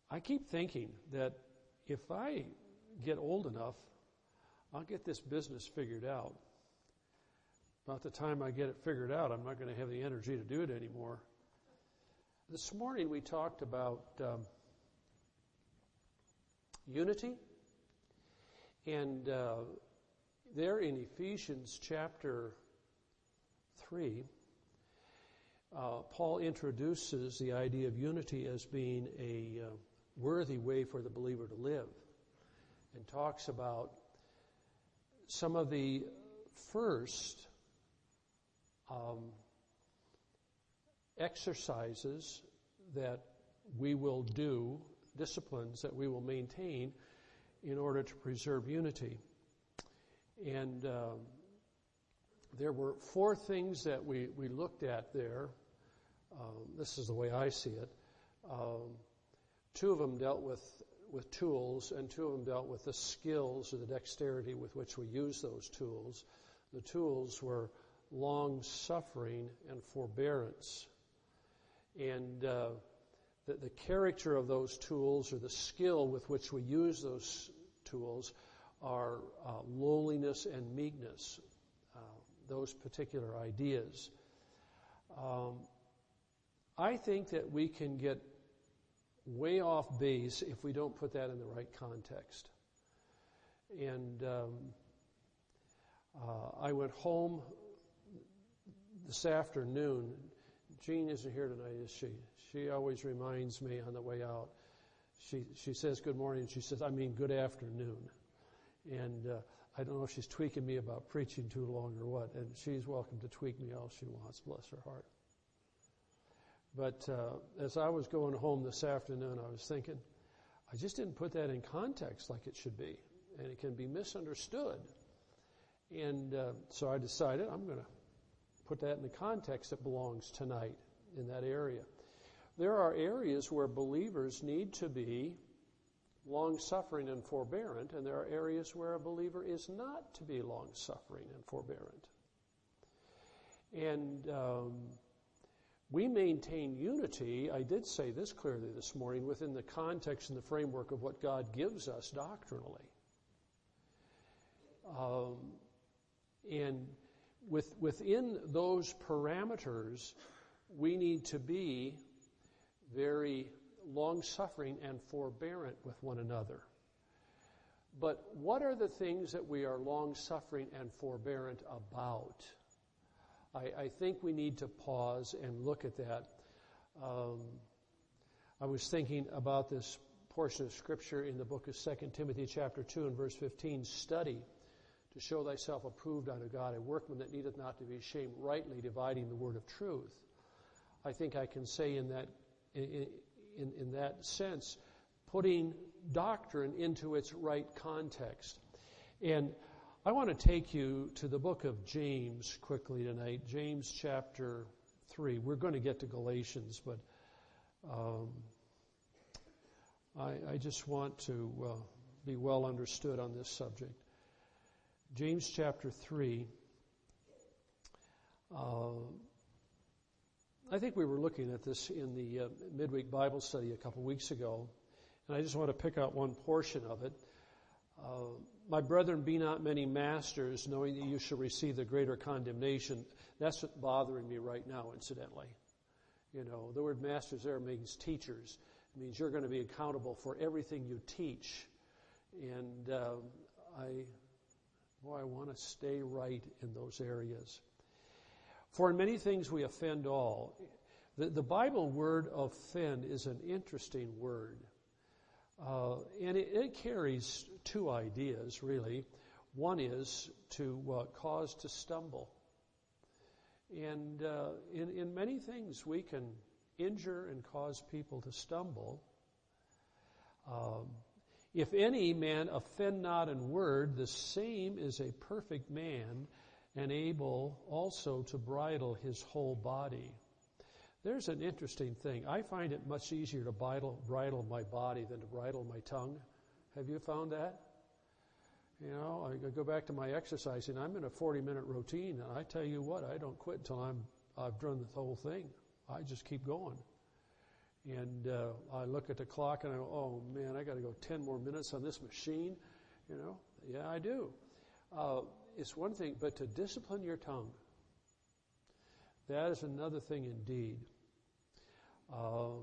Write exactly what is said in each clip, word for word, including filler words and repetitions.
I keep thinking that if I get old enough, I'll get this business figured out. About the time I get it figured out, I'm not going to have the energy to do it anymore. This morning we talked about um, unity, and uh, there in Ephesians chapter three, uh, Paul introduces the idea of unity as being a uh, worthy way for the believer to live, and talks about some of the first um, exercises that we will do, disciplines that we will maintain in order to preserve unity. And um, there were four things that we, we looked at there. Um, this is the way I see it. Um, two of them dealt with with tools, and two of them dealt with the skills or the dexterity with which we use those tools. The tools were long-suffering and forbearance. And uh, the, the character of those tools, or the skill with which we use those tools, are uh, lowliness and meekness, uh, those particular ideas. Um, I think that we can get way off base if we don't put that in the right context. And um, uh, I went home this afternoon. Jean isn't here tonight, is she? She always reminds me on the way out. She she says good morning. She says, I mean good afternoon. And uh, I don't know if she's tweaking me about preaching too long or what. And she's welcome to tweak me all she wants, bless her heart. But uh, as I was going home this afternoon, I was thinking, I just didn't put that in context like it should be. And it can be misunderstood. And uh, so I decided I'm going to put that in the context that belongs tonight in that area. There are areas where believers need to be long-suffering and forbearant, and there are areas where a believer is not to be long-suffering and forbearant. And um, we maintain unity, I did say this clearly this morning, within the context and the framework of what God gives us doctrinally. Um, and with, within those parameters, we need to be very long-suffering and forbearant with one another. But what are the things that we are long-suffering and forbearant about? I, I think we need to pause and look at that. Um, I was thinking about this portion of Scripture in the book of Second Timothy chapter two and verse fifteen. Study to show thyself approved unto God, a workman that needeth not to be ashamed, rightly dividing the word of truth. I think I can say in that in, in, in that sense, putting doctrine into its right context. And I want to take you to the book of James quickly tonight, James chapter three. We're going to get to Galatians, but um, I, I just want to uh, be well understood on this subject. James chapter three. Uh, I think we were looking at this in the uh, midweek Bible study a couple weeks ago, and I just want to pick out one portion of it. Uh, My brethren, be not many masters, knowing that you shall receive the greater condemnation. That's what's bothering me right now, incidentally. You know, the word masters there means teachers. It means you're going to be accountable for everything you teach. And uh, I, boy, I want to stay right in those areas. For in many things we offend all. The, the Bible word offend is an interesting word. Uh, and it, it carries two ideas, really. One is to uh, cause to stumble. And uh, in, in many things we can injure and cause people to stumble. Um, if any man offend not in word, the same is a perfect man, and able also to bridle his whole body. There's an interesting thing. I find it much easier to bridle, bridle my body than to bridle my tongue. Have you found that? You know, I go back to my exercising. I'm in a forty-minute routine, and I tell you what, I don't quit until I'm I've done the whole thing. I just keep going. And uh, I look at the clock and I go, oh man, I got to go ten more minutes on this machine. You know, yeah, I do. Uh, it's one thing, but to discipline your tongue, that is another thing indeed. Um,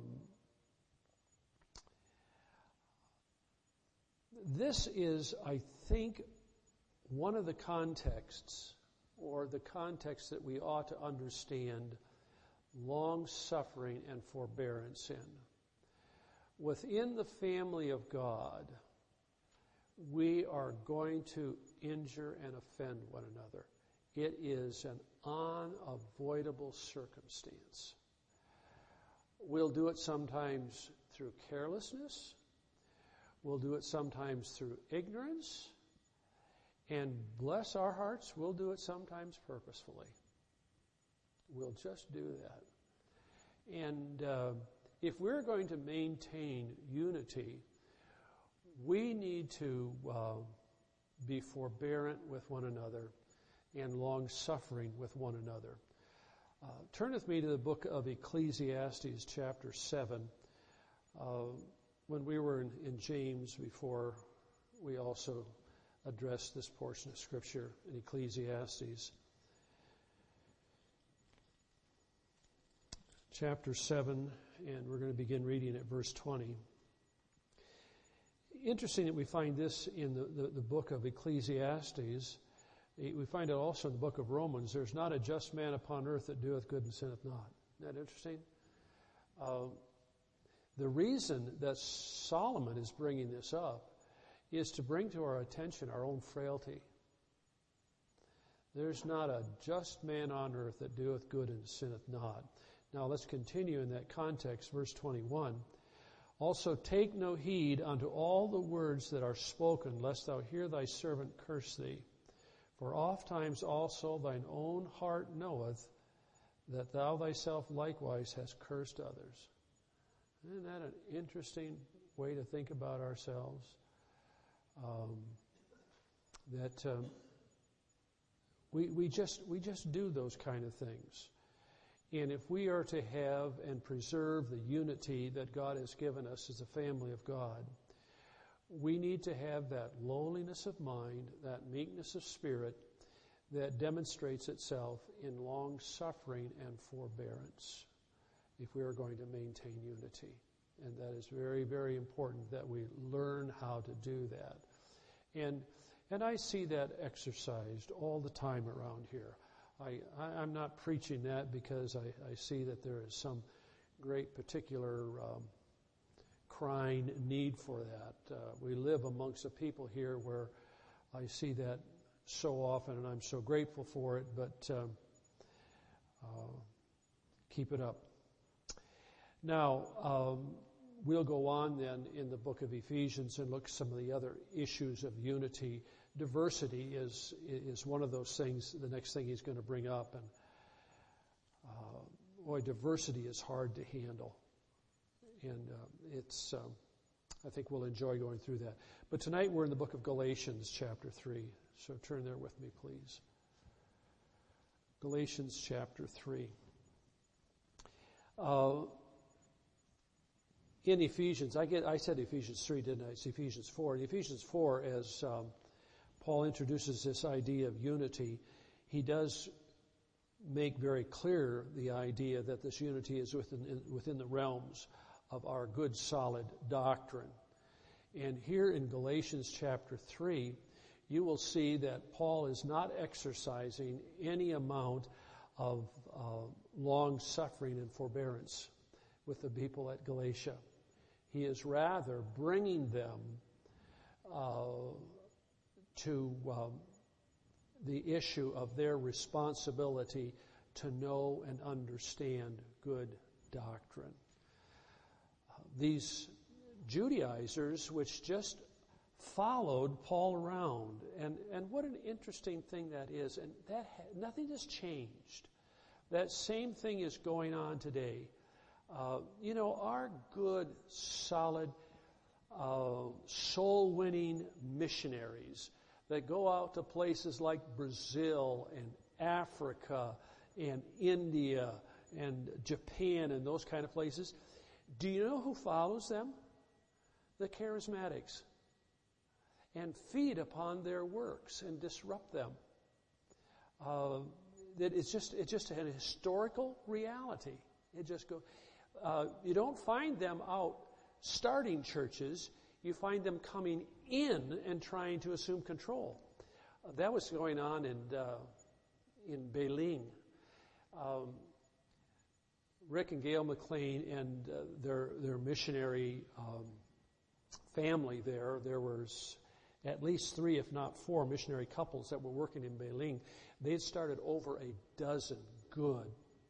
this is, I think, one of the contexts, or the context that we ought to understand long-suffering and forbearance in. Within the family of God, we are going to injure and offend one another. It is an unavoidable circumstance. We'll do it sometimes through carelessness. We'll do it sometimes through ignorance. And bless our hearts, we'll do it sometimes purposefully. We'll just do that. And uh, if we're going to maintain unity, we need to uh, be forbearant with one another and long-suffering with one another. Uh, turn with me to the book of Ecclesiastes, chapter seven. Uh, when we were in, in James before, we also addressed this portion of Scripture in Ecclesiastes. Chapter seven, and we're going to begin reading at verse twenty. Interesting that we find this in the, the, the book of Ecclesiastes. We find it also in the book of Romans. There's not a just man upon earth that doeth good and sinneth not. Isn't that interesting? Uh, the reason that Solomon is bringing this up is to bring to our attention our own frailty. There's not a just man on earth that doeth good and sinneth not. Now let's continue in that context, verse twenty-one. Also take no heed unto all the words that are spoken, lest thou hear thy servant curse thee. For ofttimes also thine own heart knoweth that thou thyself likewise hast cursed others. Isn't that an interesting way to think about ourselves? Um, that um, we we just we just do those kind of things. And if we are to have and preserve the unity that God has given us as a family of God, we need to have that lowliness of mind, that meekness of spirit that demonstrates itself in long-suffering and forbearance if we are going to maintain unity. And that is very, very important that we learn how to do that. And and I see that exercised all the time around here. I, I, I'm not preaching that because I, I see that there is some great particular um, crying need for that. Uh, we live amongst a people here where I see that so often, and I'm so grateful for it, but um, uh, keep it up. Now, um, we'll go on then in the book of Ephesians and look at some of the other issues of unity. Diversity is is one of those things, the next thing he's going to bring up. And uh, boy, diversity is hard to handle. And uh, it's, um, I think we'll enjoy going through that. But tonight we're in the book of Galatians, chapter three. So turn there with me, please. Galatians, chapter three. Uh, in Ephesians, I get I said Ephesians three, didn't I? It's Ephesians four. In Ephesians four, as um, Paul introduces this idea of unity, he does make very clear the idea that this unity is within, within the realms of our good, solid doctrine. And here in Galatians chapter three, you will see that Paul is not exercising any amount of uh, long-suffering and forbearance with the people at Galatia. He is rather bringing them uh, to um, the issue of their responsibility to know and understand good doctrine. Uh, these Judaizers, which just followed Paul around, and, and what an interesting thing that is, and that ha- nothing has changed. That same thing is going on today. Uh, you know, our good, solid, uh, soul-winning missionaries that go out to places like Brazil and Africa and India and Japan and those kind of places, Do you know who follows them? The charismatics. And feed upon their works and disrupt them. Uh, that it's just it's just an historical reality. It just go. Uh, you don't find them out starting churches. You find them coming in and trying to assume control. Uh, that was going on in uh, in Beiling. Um, Rick and Gail McLean and uh, their their missionary um, family there. There was at least three, if not four, missionary couples that were working in Beiling. They had started over a dozen good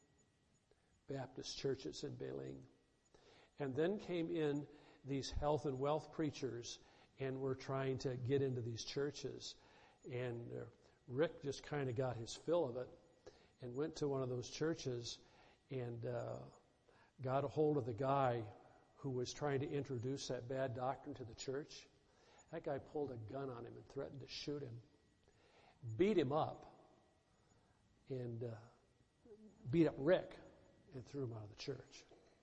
Baptist churches in Beiling. And then came in these health and wealth preachers and were trying to get into these churches. And uh, Rick just kind of got his fill of it and went to one of those churches and uh, got a hold of the guy who was trying to introduce that bad doctrine to the church. That guy pulled a gun on him and threatened to shoot him, beat him up, and uh, beat up Rick and threw him out of the church.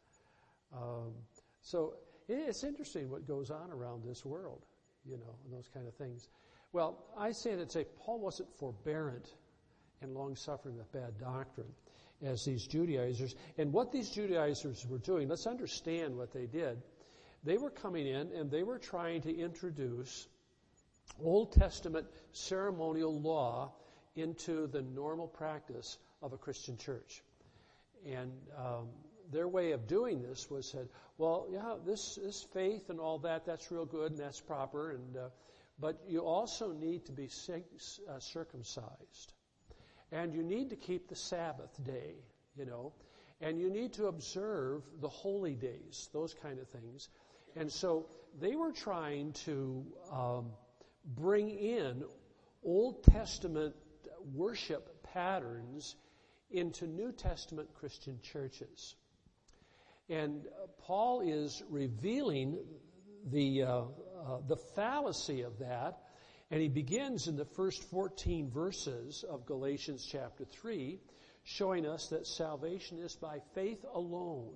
Um, so it's interesting what goes on around this world, you know, and those kind of things. Well, I say that say Paul wasn't forbearant and long-suffering with bad doctrine as these Judaizers. And what these Judaizers were doing, let's understand what they did. They were coming in and they were trying to introduce Old Testament ceremonial law into the normal practice of a Christian church. And um, their way of doing this was said, well, yeah, this, this faith and all that, that's real good and that's proper, and uh, but you also need to be uh, circumcised. And you need to keep the Sabbath day, you know, and you need to observe the holy days, those kind of things. And so they were trying to um, bring in Old Testament worship patterns into New Testament Christian churches. And uh, Paul is revealing the uh, uh, the fallacy of that, and he begins in the first fourteen verses of Galatians chapter three, showing us that salvation is by faith alone.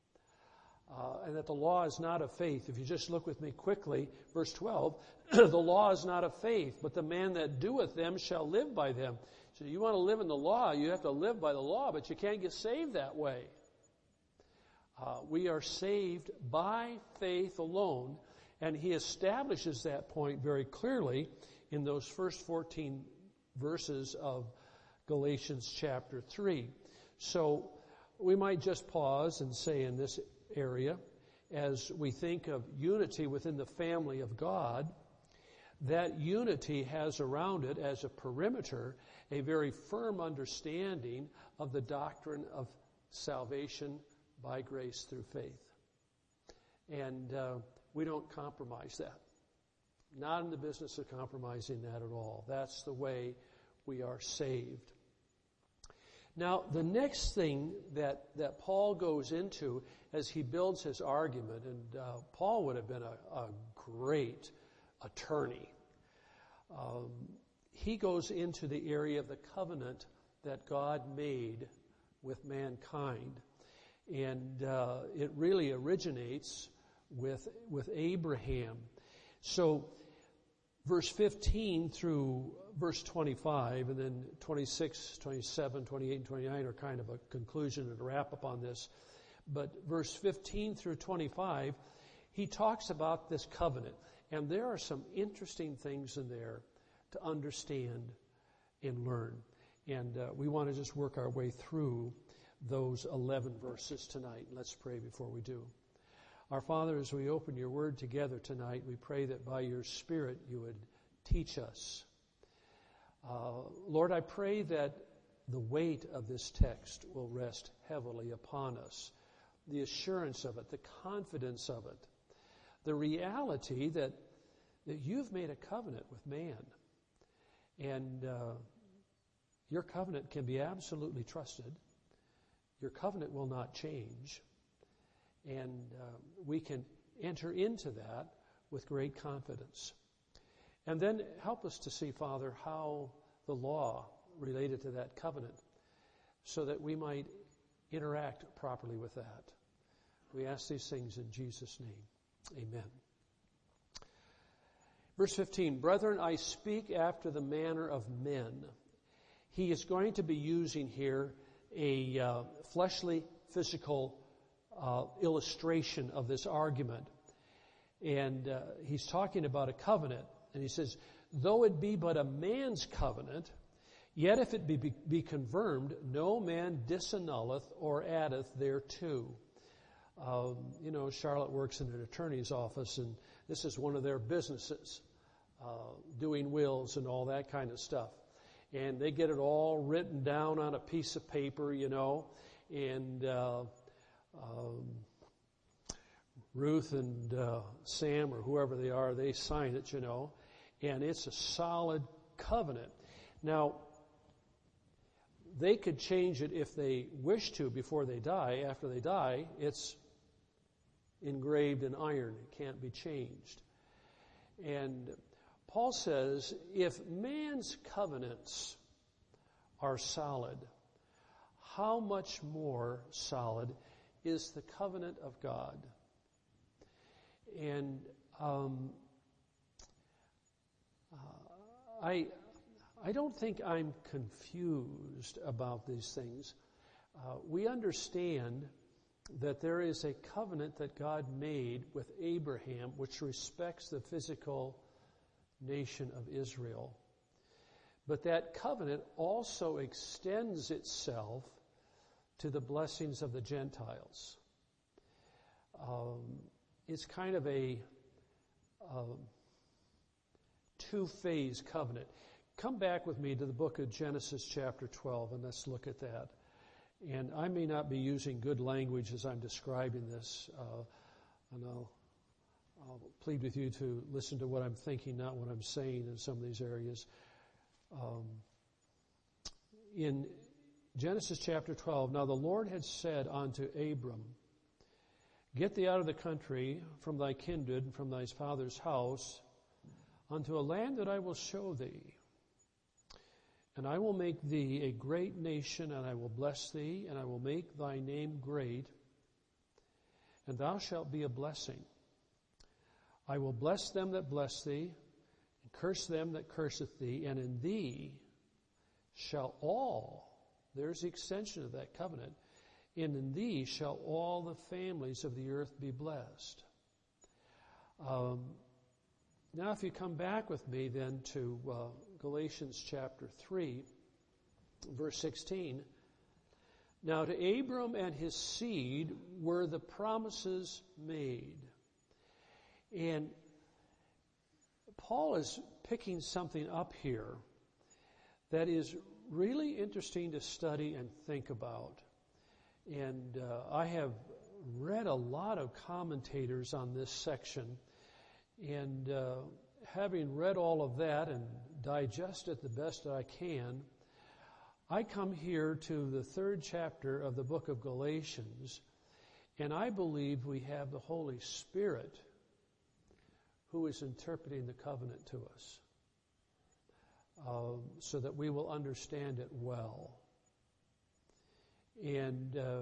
Uh, and that the law is not of faith. If you just look with me quickly, verse twelve, the law is not of faith, but the man that doeth them shall live by them. So you want to live in the law, you have to live by the law, but you can't get saved that way. Uh, we are saved by faith alone, and he establishes that point very clearly in those first fourteen verses of Galatians chapter three. So we might just pause and say in this area, as we think of unity within the family of God, that unity has around it as a perimeter a very firm understanding of the doctrine of salvation by grace through faith. And uh, we don't compromise that. Not in the business of compromising that at all. That's the way we are saved. Now, the next thing that, that Paul goes into as he builds his argument, and uh, Paul would have been a, a great attorney. Um, he goes into the area of the covenant that God made with mankind. And uh, it really originates with, with Abraham. So, verse fifteen through verse twenty-five, and then twenty-six, twenty-seven, twenty-eight, and twenty-nine are kind of a conclusion and a wrap up on this. But verse fifteen through twenty-five, he talks about this covenant. And there are some interesting things in there to understand and learn. And uh, we want to just work our way through those eleven verses tonight. Let's pray before we do. Our Father, as we open your word together tonight, we pray that by your Spirit you would teach us. Uh, Lord, I pray that the weight of this text will rest heavily upon us. The assurance of it, the confidence of it, the reality that, that you've made a covenant with man. And uh, your covenant can be absolutely trusted. Your covenant will not change. And uh, we can enter into that with great confidence. And then help us to see, Father, how the law related to that covenant so that we might interact properly with that. We ask these things in Jesus' name. Amen. Verse fifteen, brethren, I speak after the manner of men. He is going to be using here a uh, fleshly, physical uh, illustration of this argument. And uh, he's talking about a covenant. And he says, though it be but a man's covenant, yet if it be, be, be confirmed, no man disannulleth or addeth thereto. Um, you know, Charlotte works in an attorney's office, and this is one of their businesses, uh, doing wills and all that kind of stuff. And they get it all written down on a piece of paper, you know, and uh, um, Ruth and uh, Sam or whoever they are, they sign it, you know, and it's a solid covenant. Now, they could change it if they wish to before they die. After they die, it's engraved in iron. It can't be changed. And Paul says, if man's covenants are solid, how much more solid is the covenant of God? And um, uh, I, I don't think I'm confused about these things. Uh, we understand that there is a covenant that God made with Abraham which respects the physical nation of Israel. But that covenant also extends itself to the blessings of the Gentiles. Um, it's kind of a um, two-phase covenant. Come back with me to the book of Genesis chapter twelve, and let's look at that. And I may not be using good language as I'm describing this, uh, and I'll, I'll plead with you to listen to what I'm thinking, not what I'm saying in some of these areas. Um, in Genesis chapter twelve, now the Lord had said unto Abram, get thee out of the country, from thy kindred, and from thy father's house, unto a land that I will show thee. And I will make thee a great nation, and I will bless thee, and I will make thy name great, and thou shalt be a blessing. I will bless them that bless thee, and curse them that curseth thee, and in thee shall all, there's the extension of that covenant, and in thee shall all the families of the earth be blessed. Um, now if you come back with me then to uh, Galatians chapter three, verse sixteen. Now to Abram and his seed were the promises made. And Paul is picking something up here that is really interesting to study and think about. And uh, I have read a lot of commentators on this section, and uh, having read all of that and digest it the best that I can, I come here to the third chapter of the book of Galatians, and I believe we have the Holy Spirit who is interpreting the covenant to us, um, so that we will understand it well. And uh,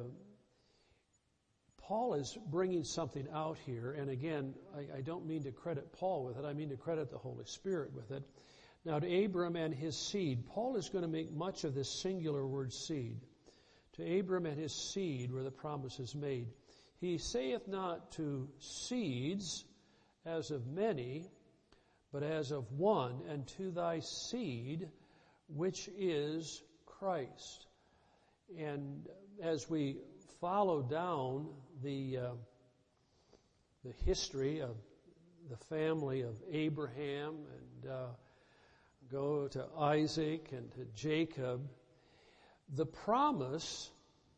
Paul is bringing something out here, and again, I, I don't mean to credit Paul with it, I mean to credit the Holy Spirit with it. Now to Abram and his seed, Paul is going to make much of this singular word seed. To Abram and his seed were the promises made. He saith not to seeds as of many, but as of one, and to thy seed, which is Christ. And as we follow down the uh, the history of the family of Abraham and uh, go to Isaac and to Jacob, the promise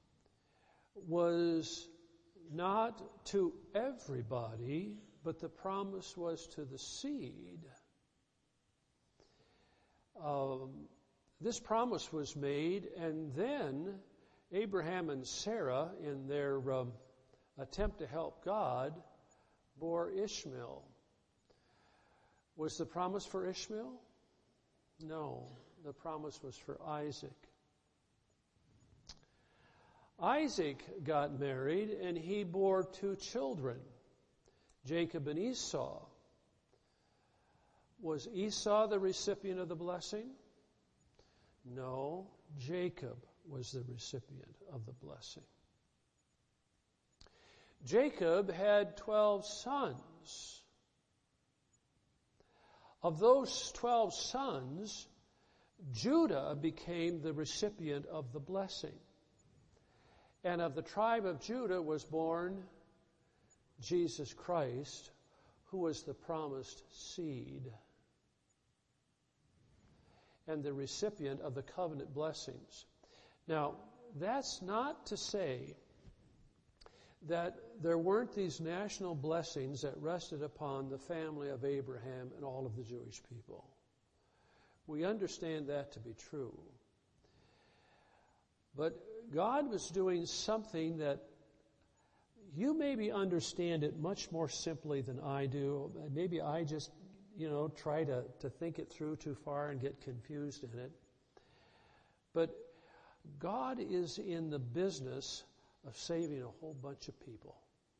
was not to everybody, but the promise was to the seed. Um, this promise was made, and then Abraham and Sarah, in their um, attempt to help God, bore Ishmael. Was the promise for Ishmael? No, the promise was for Isaac. Isaac got married and he bore two children, Jacob and Esau. Was Esau the recipient of the blessing? No, Jacob was the recipient of the blessing. Jacob had twelve sons. Of those twelve sons, Judah became the recipient of the blessing. And of the tribe of Judah was born Jesus Christ, who was the promised seed and the recipient of the covenant blessings. Now, that's not to say that there weren't these national blessings that rested upon the family of Abraham and all of the Jewish people. We understand that to be true. But God was doing something that you maybe understand it much more simply than I do. Maybe I just, you know, try to, to think it through too far and get confused in it. But God is in the business of saving a whole bunch of people.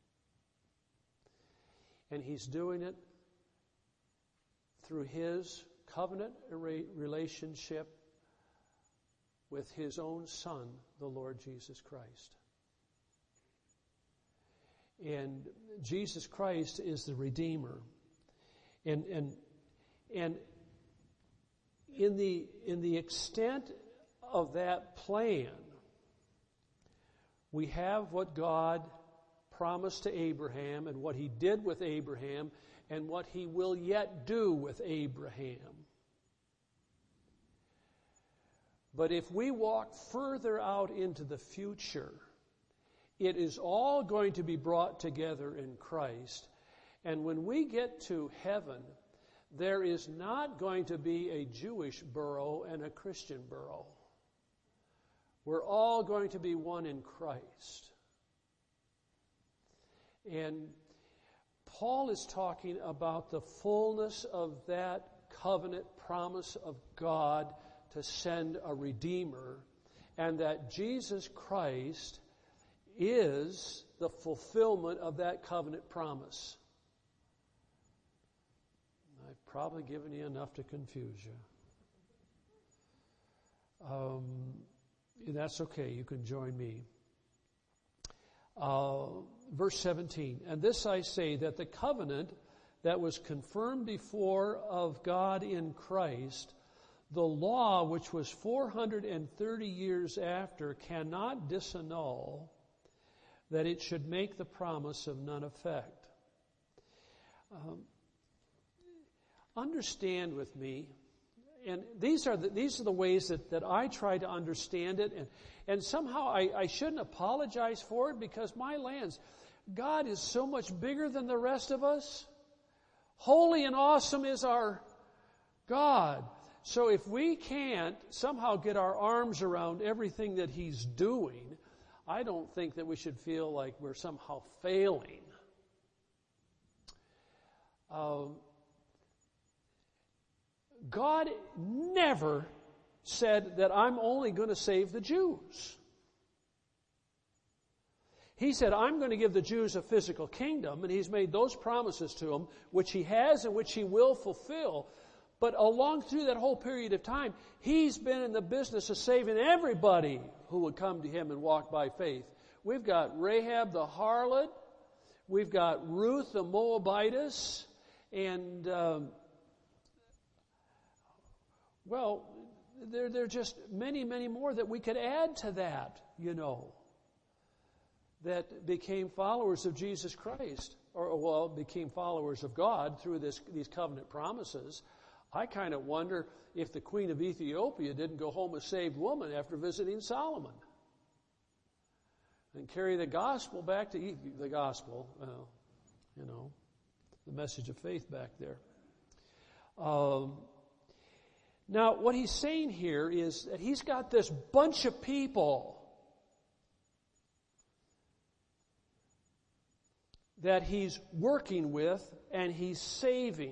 And He's doing it through His covenant relationship with His own Son, the Lord Jesus Christ. And Jesus Christ is the Redeemer. And and and in the in the extent of that plan, we have what God promised to Abraham and what He did with Abraham and what He will yet do with Abraham. But if we walk further out into the future, it is all going to be brought together in Christ. And when we get to heaven, there is not going to be a Jewish borough and a Christian borough. We're all going to be one in Christ. And Paul is talking about the fullness of that covenant promise of God to send a Redeemer, and that Jesus Christ is the fulfillment of that covenant promise. I've probably given you enough to confuse you. Um, that's okay. You can join me. Uh, verse seventeen. And this I say, that the covenant that was confirmed before of God in Christ, the law which was four hundred thirty years after, cannot disannul that it should make the promise of none effect. Um, understand with me, and these are the, these are the ways that, that I try to understand it, and, and somehow I, I shouldn't apologize for it, because my lands, God is so much bigger than the rest of us. Holy and awesome is our God. So if we can't somehow get our arms around everything that He's doing, I don't think that we should feel like we're somehow failing. Um, God never said that I'm only going to save the Jews. He said, I'm going to give the Jews a physical kingdom, and He's made those promises to them, which He has and which He will fulfill. But along through that whole period of time, He's been in the business of saving everybody who would come to Him and walk by faith. We've got Rahab the harlot. We've got Ruth the Moabitess. And, um, well, there, there are just many, many more that we could add to that, you know, that became followers of Jesus Christ. Or, well, became followers of God through this, these covenant promises. I kind of wonder if the Queen of Ethiopia didn't go home a saved woman after visiting Solomon and carry the gospel back to Ethiopia. The gospel, well, you know, the message of faith back there. Um, now, what he's saying here is that he's got this bunch of people that he's working with and he's saving.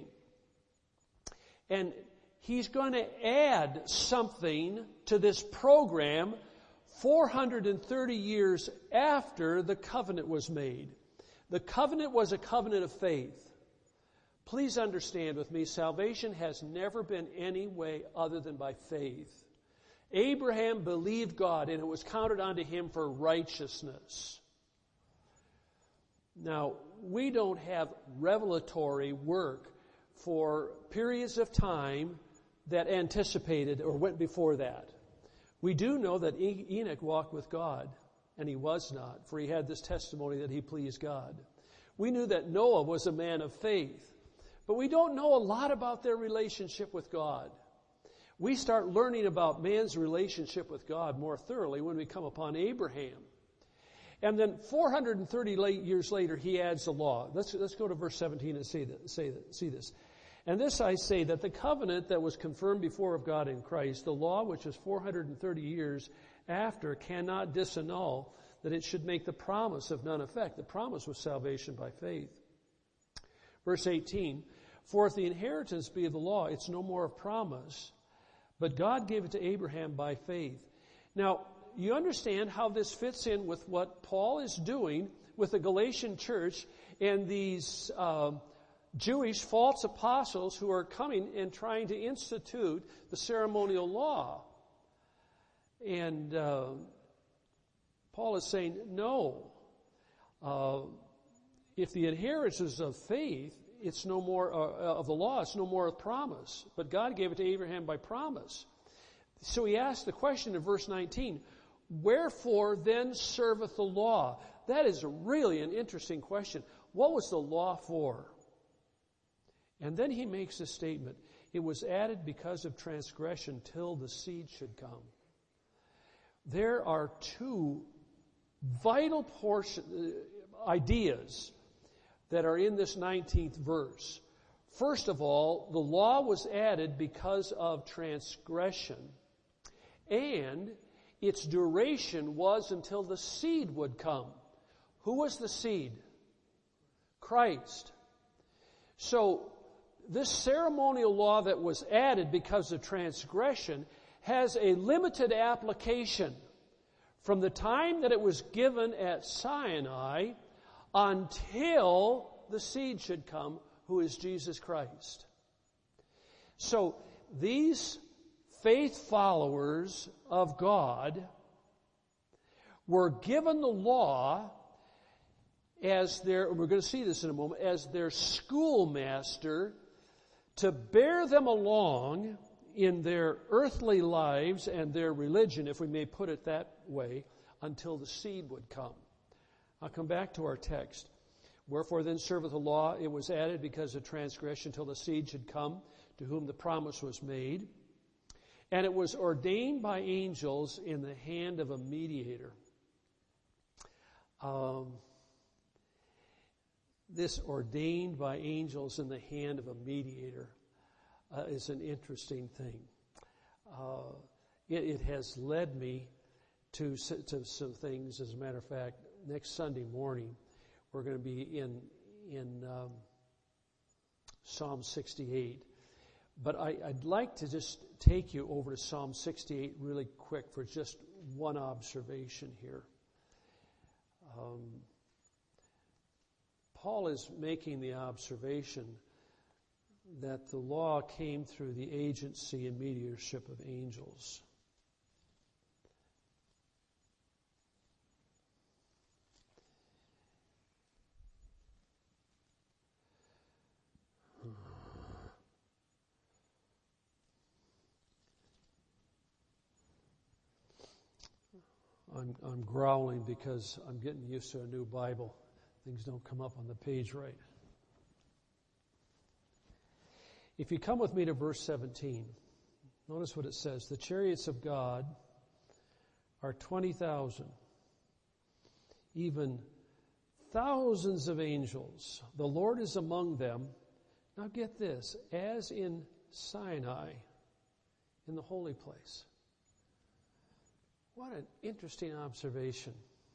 And He's going to add something to this program four hundred thirty years after the covenant was made. The covenant was a covenant of faith. Please understand with me, salvation has never been any way other than by faith. Abraham believed God, and it was counted unto him for righteousness. Now, we don't have revelatory work for periods of time that anticipated or went before that. We do know that Enoch walked with God, and he was not, for he had this testimony that he pleased God. We knew that Noah was a man of faith, but we don't know a lot about their relationship with God. We start learning about man's relationship with God more thoroughly when we come upon Abraham. And then four hundred thirty years later, he adds the law. Let's, let's go to verse seventeen and see, that, say that, see this. And this I say, that the covenant that was confirmed before of God in Christ, the law which is four hundred thirty years after, cannot disannul, that it should make the promise of none effect. The promise was salvation by faith. Verse eighteen, for if the inheritance be of the law, it's no more of promise, but God gave it to Abraham by faith. Now, you understand how this fits in with what Paul is doing with the Galatian church and these uh, Jewish false apostles who are coming and trying to institute the ceremonial law. And uh, Paul is saying, no. Uh, if the inheritance is of faith, it's no more uh, of the law, it's no more of promise. But God gave it to Abraham by promise. So he asked the question in verse nineteen, wherefore then serveth the law? That is really an interesting question. What was the law for? And then he makes a statement. It was added because of transgression till the seed should come. There are two vital portion, uh, ideas that are in this nineteenth verse. First of all, the law was added because of transgression, and its duration was until the seed would come. Who was the seed? Christ. So, this ceremonial law that was added because of transgression has a limited application from the time that it was given at Sinai until the seed should come, who is Jesus Christ. So, these faith followers of God were given the law as their, we're going to see this in a moment, as their schoolmaster to bear them along in their earthly lives and their religion, if we may put it that way, until the seed would come. I'll come back to our text. Wherefore then serveth the law, it was added because of transgression till the seed should come, to whom the promise was made. And it was ordained by angels in the hand of a mediator. Um, this ordained by angels in the hand of a mediator uh, is an interesting thing. Uh, it, it has led me to, to some things. As a matter of fact, next Sunday morning, we're going to be in in um, Psalm sixty-eight. But I, I'd like to just take you over to Psalm sixty-eight really quick for just one observation here. Um, Paul is making the observation that the law came through the agency and mediatorship of angels. I'm, I'm growling because I'm getting used to a new Bible. Things don't come up on the page right. If you come with me to verse seventeen, notice what it says. The chariots of God are twenty thousand, even thousands of angels. The Lord is among them. Now get this, as in Sinai, in the holy place. What an interesting observation.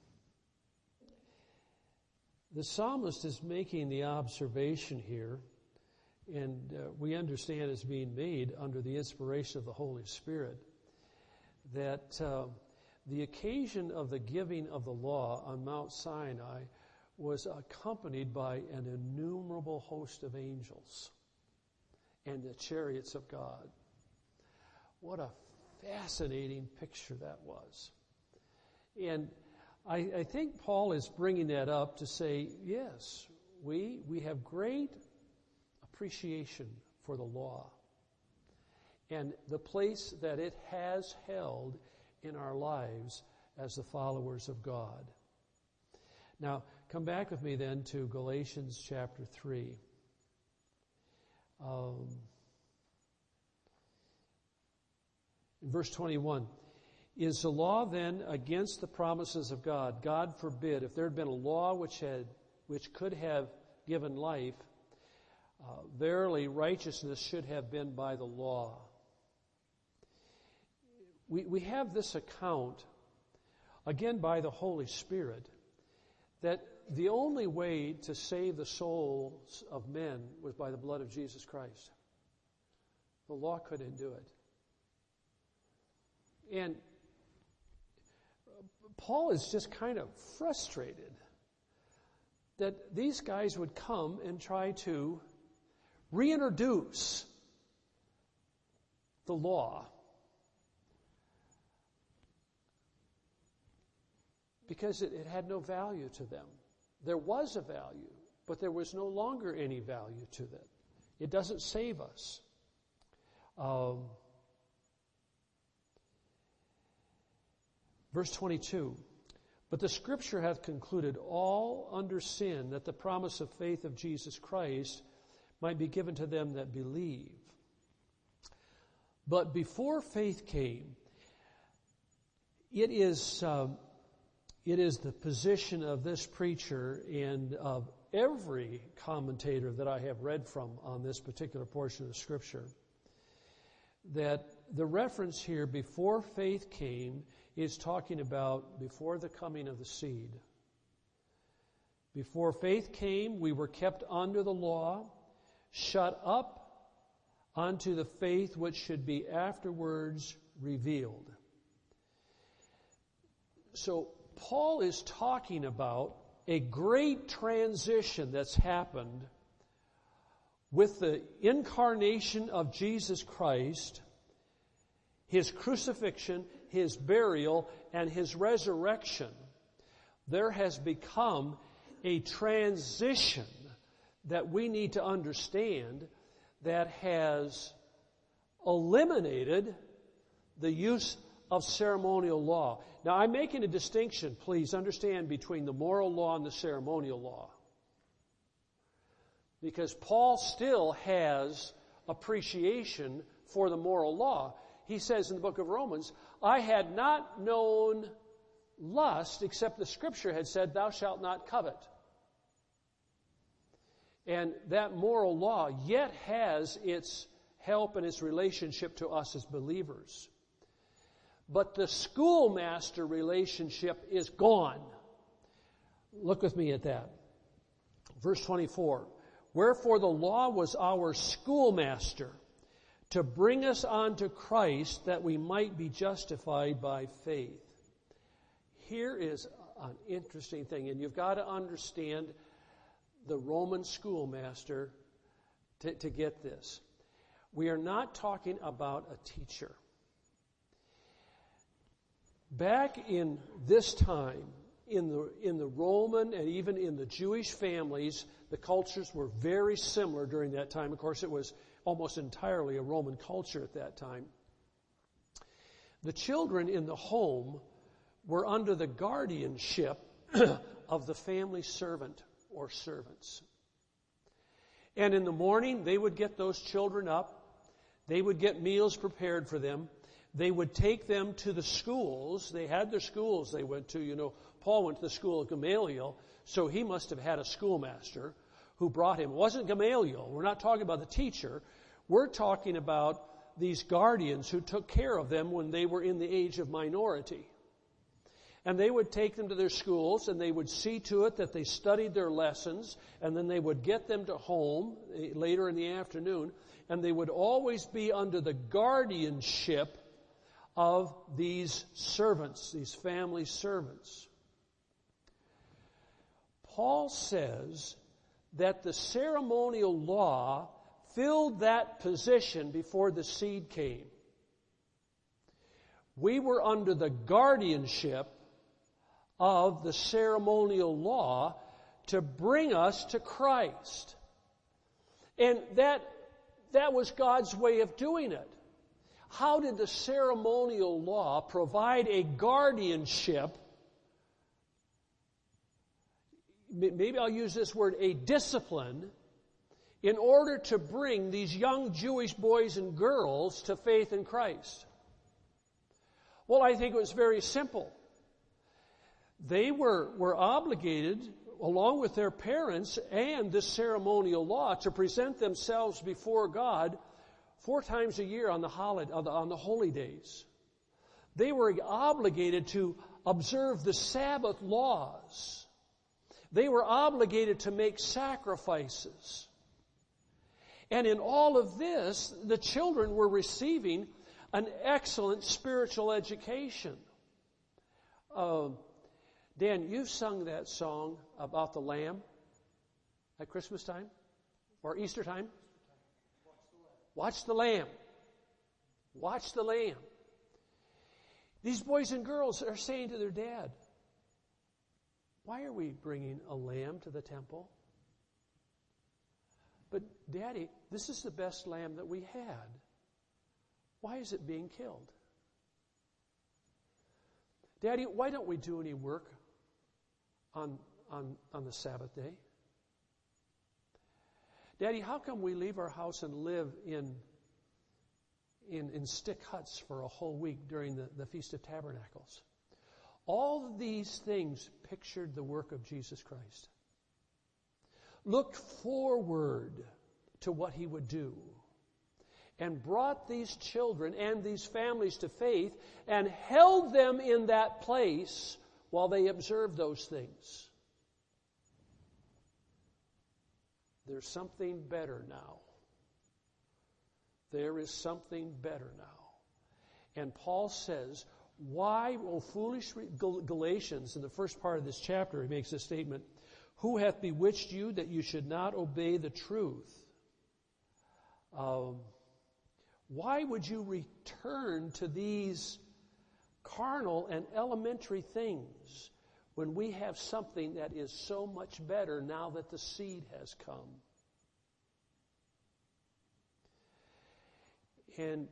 The psalmist is making the observation here, and uh, we understand it's being made under the inspiration of the Holy Spirit, that uh, the occasion of the giving of the law on Mount Sinai was accompanied by an innumerable host of angels and the chariots of God. What a fascinating picture that was. And I, I think Paul is bringing that up to say, yes, we, we have great appreciation for the law and the place that it has held in our lives as the followers of God. Now, come back with me then to Galatians chapter three. Um, in verse twenty-one, is the law then against the promises of God? God forbid. If there had been a law which had, which could have given life, uh, verily righteousness should have been by the law. We, we have this account, again by the Holy Spirit, that the only way to save the souls of men was by the blood of Jesus Christ. The law couldn't do it. And Paul is just kind of frustrated that these guys would come and try to reintroduce the law because it, it had no value to them. There was a value, but there was no longer any value to it. It doesn't save us. Um, verse twenty-two, but the Scripture hath concluded all under sin, that the promise of faith of Jesus Christ might be given to them that believe. But before faith came, it is... Um, It is the position of this preacher and of every commentator that I have read from on this particular portion of Scripture that the reference here, before faith came, is talking about before the coming of the seed. Before faith came, we were kept under the law, shut up unto the faith which should be afterwards revealed. So, Paul is talking about a great transition that's happened with the incarnation of Jesus Christ, His crucifixion, His burial, and His resurrection. There has become a transition that we need to understand that has eliminated the use of ceremonial law. Now, I'm making a distinction, please understand, between the moral law and the ceremonial law. Because Paul still has appreciation for the moral law. He says in the book of Romans, I had not known lust except the Scripture had said, thou shalt not covet. And that moral law yet has its help and its relationship to us as believers. But the schoolmaster relationship is gone. Look with me at that. Verse twenty-four. Wherefore the law was our schoolmaster to bring us unto Christ that we might be justified by faith. Here is an interesting thing, and you've got to understand the Roman schoolmaster to, to get this. We are not talking about a teacher. Back in this time, in the in the Roman and even in the Jewish families, the cultures were very similar during that time. Of course, it was almost entirely a Roman culture at that time. The children in the home were under the guardianship of the family servant or servants. And in the morning, they would get those children up. They would get meals prepared for them. They would take them to the schools. They had their schools they went to. You know, Paul went to the school of Gamaliel, so he must have had a schoolmaster who brought him. It wasn't Gamaliel. We're not talking about the teacher. We're talking about these guardians who took care of them when they were in the age of minority. And they would take them to their schools, and they would see to it that they studied their lessons, and then they would get them to home later in the afternoon, and they would always be under the guardianship of these servants, these family servants. Paul says that the ceremonial law filled that position before the seed came. We were under the guardianship of the ceremonial law to bring us to Christ. And that, that was God's way of doing it. How did the ceremonial law provide a guardianship? Maybe I'll use this word, a discipline, in order to bring these young Jewish boys and girls to faith in Christ? Well, I think it was very simple. They were, were obligated, along with their parents and this ceremonial law, to present themselves before God four times a year on the holiday, on the, on the holy days. They were obligated to observe the Sabbath laws. They were obligated to make sacrifices. And in all of this, the children were receiving an excellent spiritual education. Uh, Dan, you've sung that song about the Lamb at Christmas time or Easter time. Watch the Lamb. Watch the Lamb. These boys and girls are saying to their dad, why are we bringing a lamb to the temple? But Daddy, this is the best lamb that we had. Why is it being killed? Daddy, why don't we do any work on, on, on the Sabbath day? Daddy, how come we leave our house and live in, in, in stick huts for a whole week during the, the Feast of Tabernacles? All of these things pictured the work of Jesus Christ. Looked forward to what He would do. And brought these children and these families to faith and held them in that place while they observed those things. There's something better now. There is something better now. And Paul says, why, O foolish Galatians, in the first part of this chapter, he makes this statement, who hath bewitched you that you should not obey the truth? Um, why would you return to these carnal and elementary things when we have something that is so much better now that the seed has come? And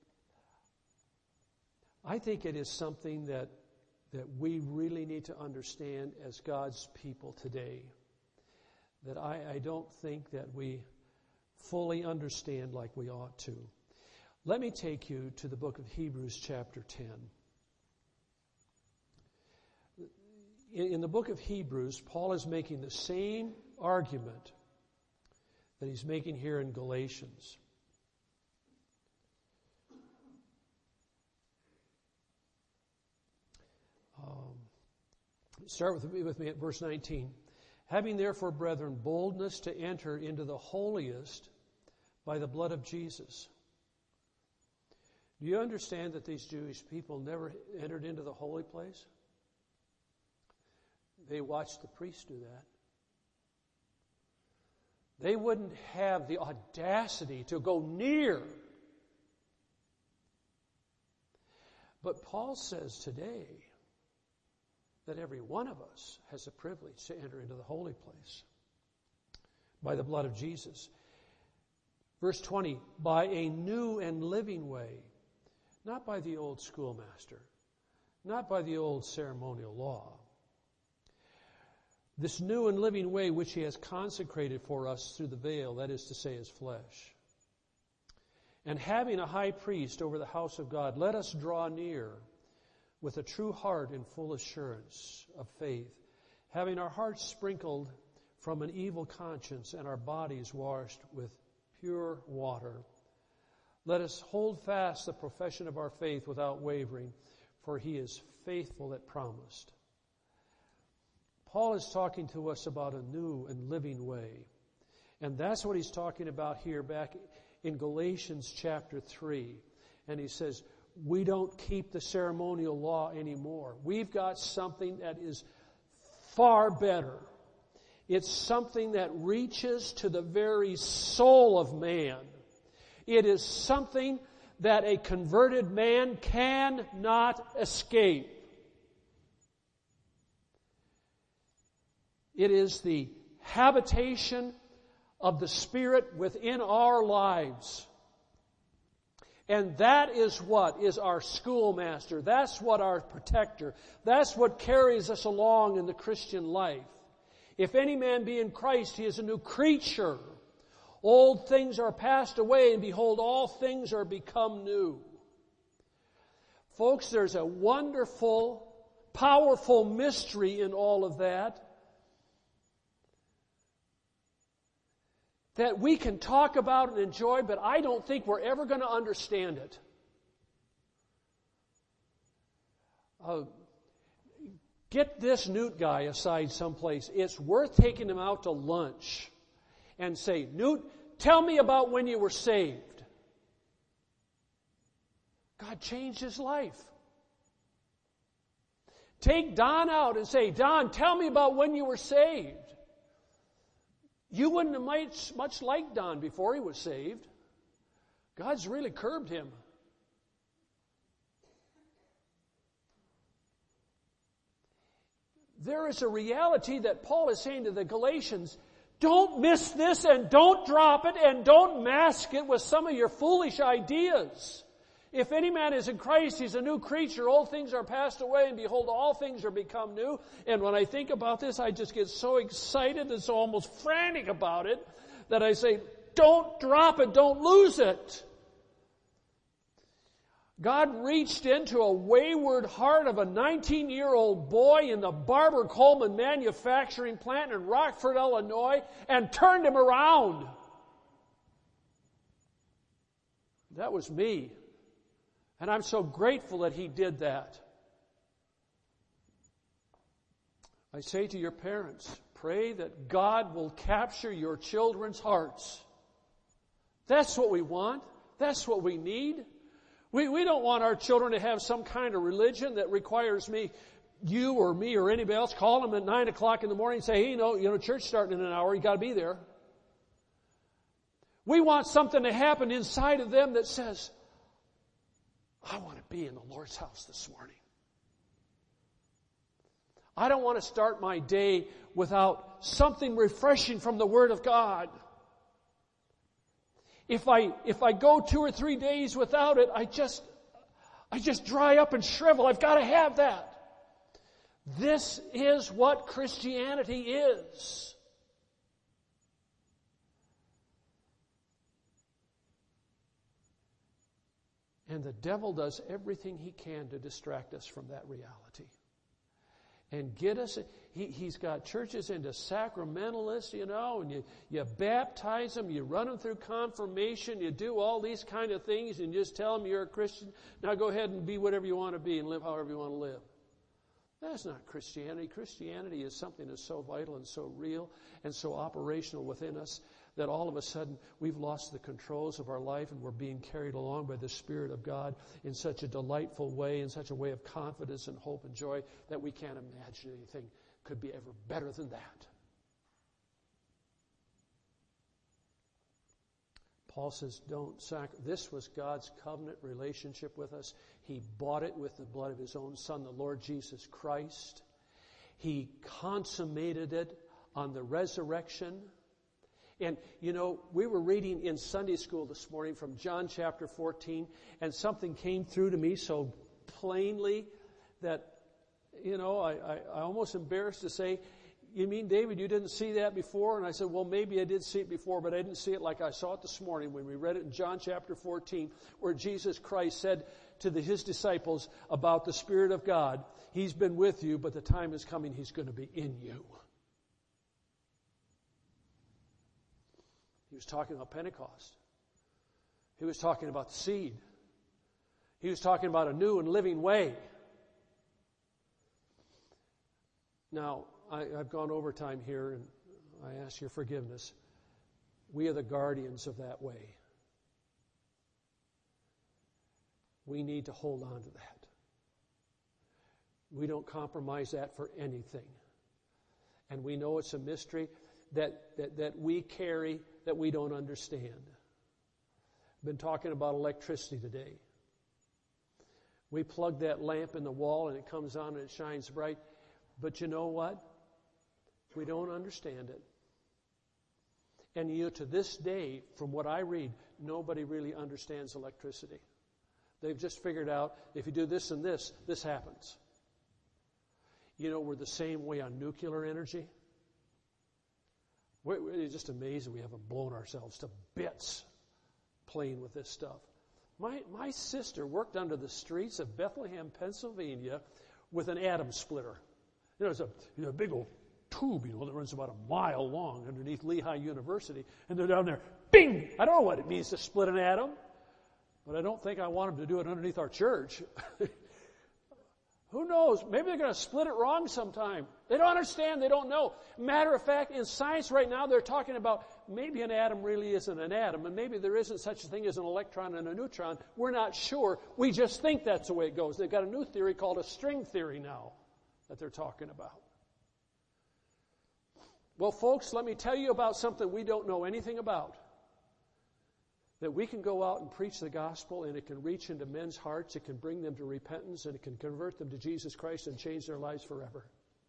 I think it is something that, that we really need to understand as God's people today. That I, I don't think that we fully understand like we ought to. Let me take you to the book of Hebrews chapter ten. In, in the book of Hebrews, Paul is making the same argument that he's making here in Galatians. Um, start with, with me at verse nineteen. Having therefore, brethren, boldness to enter into the holiest by the blood of Jesus. Do you understand that these Jewish people never entered into the holy place? They watched the priest do that. They wouldn't have the audacity to go near. But Paul says today that every one of us has a privilege to enter into the holy place by the blood of Jesus. Verse twenty, by a new and living way, not by the old schoolmaster, not by the old ceremonial law. This new and living way which He has consecrated for us through the veil, that is to say, His flesh. And having a high priest over the house of God, let us draw near with a true heart and full assurance of faith, having our hearts sprinkled from an evil conscience and our bodies washed with pure water. Let us hold fast the profession of our faith without wavering, for He is faithful that promised. Paul is talking to us about a new and living way. And that's what he's talking about here back in Galatians chapter three. And he says, we don't keep the ceremonial law anymore. We've got something that is far better. It's something that reaches to the very soul of man. It is something that a converted man cannot escape. It is the habitation of the Spirit within our lives. And that is what is our schoolmaster. That's what our protector. That's what carries us along in the Christian life. If any man be in Christ, he is a new creature. Old things are passed away, and behold, all things are become new. Folks, there's a wonderful, powerful mystery in all of that, that we can talk about and enjoy, but I don't think we're ever going to understand it. Uh, get this Newt guy aside someplace. It's worth taking him out to lunch and say, Newt, tell me about when you were saved. God changed his life. Take Don out and say, Don, tell me about when you were saved. You wouldn't have much, much liked Don before he was saved. God's really curbed him. There is a reality that Paul is saying to the Galatians, don't miss this and don't drop it and don't mask it with some of your foolish ideas. If any man is in Christ, he's a new creature. Old things are passed away, and behold, all things are become new. And when I think about this, I just get so excited and so almost frantic about it that I say, don't drop it, don't lose it. God reached into a wayward heart of a nineteen-year-old boy in the Barber Coleman manufacturing plant in Rockford, Illinois, and turned him around. That was me. And I'm so grateful that He did that. I say to your parents, pray that God will capture your children's hearts. That's what we want. That's what we need. We, we don't want our children to have some kind of religion that requires me, you or me or anybody else, call them at nine o'clock in the morning and say, hey, you know, you know, church starting in an hour, you got to be there. We want something to happen inside of them that says, I want to be in the Lord's house this morning. I don't want to start my day without something refreshing from the Word of God. If I if I go two or three days without it, I just I just dry up and shrivel. I've got to have that. This is what Christianity is. And the devil does everything he can to distract us from that reality. And get us, he, he's got churches into sacramentalists, you know, and you, you baptize them, you run them through confirmation, you do all these kind of things and just tell them you're a Christian. Now go ahead and be whatever you want to be and live however you want to live. That's not Christianity. Christianity is something that's so vital and so real and so operational within us that all of a sudden we've lost the controls of our life and we're being carried along by the Spirit of God in such a delightful way, in such a way of confidence and hope and joy that we can't imagine anything could be ever better than that. Paul says, don't sacrifice. This was God's covenant relationship with us. He bought it with the blood of His own Son, the Lord Jesus Christ. He consummated it on the resurrection. And, you know, we were reading in Sunday school this morning from John chapter fourteen, and something came through to me so plainly that, you know, I, I, I almost embarrassed to say, you mean, David, you didn't see that before? And I said, well, maybe I did see it before, but I didn't see it like I saw it this morning when we read it in John chapter fourteen, where Jesus Christ said to the, His disciples about the Spirit of God, He's been with you, but the time is coming He's going to be in you. He was talking about Pentecost. He was talking about the seed. He was talking about a new and living way. Now, I, I've gone over time here, and I ask your forgiveness. We are the guardians of that way. We need to hold on to that. We don't compromise that for anything. And we know it's a mystery that, that, that we carry that we don't understand. I've been talking about electricity today. We plug that lamp in the wall and it comes on and it shines bright. But you know what? We don't understand it. And you know, to this day, from what I read, nobody really understands electricity. They've just figured out if you do this and this, this happens. You know, we're the same way on nuclear energy. We're, it's just amazing we haven't blown ourselves to bits playing with this stuff. My, my sister worked under the streets of Bethlehem, Pennsylvania with an atom splitter. You know, it's a, you know, a big old tube, you know, that runs about a mile long underneath Lehigh University. And they're down there, bing! I don't know what it means to split an atom, but I don't think I want them to do it underneath our church. Who knows? Maybe they're going to split it wrong sometime. They don't understand. They don't know. Matter of fact, in science right now, they're talking about maybe an atom really isn't an atom, and maybe there isn't such a thing as an electron and a neutron. We're not sure. We just think that's the way it goes. They've got a new theory called a string theory now that they're talking about. Well, folks, let me tell you about something we don't know anything about. That we can go out and preach the gospel and it can reach into men's hearts, it can bring them to repentance, and it can convert them to Jesus Christ and change their lives forever.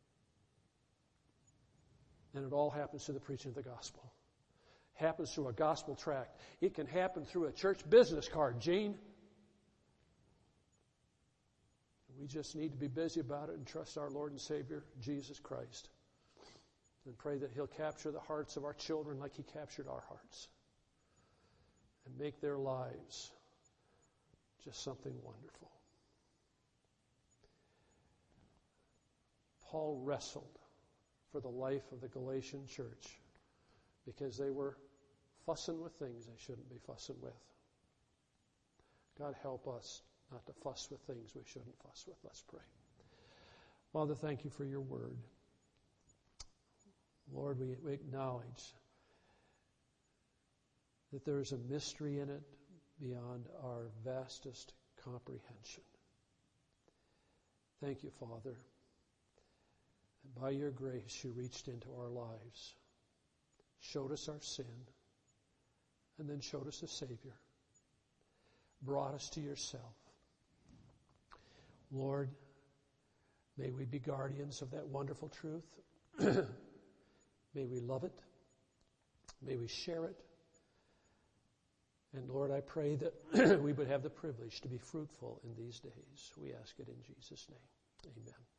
And it all happens through the preaching of the gospel. Happens through a gospel tract. It can happen through a church business card, Gene. We just need to be busy about it and trust our Lord and Savior, Jesus Christ. And pray that He'll capture the hearts of our children like He captured our hearts. And make their lives just something wonderful. Paul wrestled for the life of the Galatian church because they were fussing with things they shouldn't be fussing with. God help us not to fuss with things we shouldn't fuss with. Let's pray. Father, thank you for your word. Lord, we, we acknowledge that there is a mystery in it beyond our vastest comprehension. Thank you, Father. And by your grace, you reached into our lives, showed us our sin, and then showed us a Savior, brought us to yourself. Lord, may we be guardians of that wonderful truth. May we love it. May we share it. And Lord, I pray that we would have the privilege to be fruitful in these days. We ask it in Jesus' name. Amen.